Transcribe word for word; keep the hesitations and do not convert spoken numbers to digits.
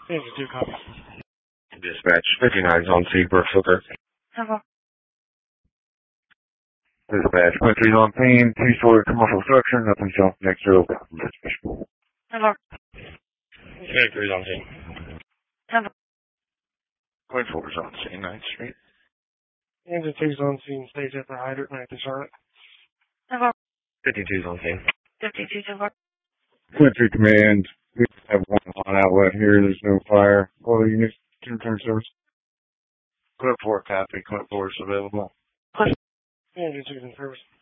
Thank you, two copy. Dispatch fifty-nine Zone C, Brooks Hooker. Hello. Dispatch Country's on scene, two-story commercial structure, nothing shown next to it. Hello. twenty-three's on scene. Hello. twenty-four's on scene, ninth Street. Engine two's on scene, stage at the hydrant, ninth and Charlotte. Hello. fifty-two's on scene. fifty-two, hello. twenty-three command, we have one on outlet here, there's no fire. All units, two turn service. Clip four copy, clip four is available. Engine two's in service.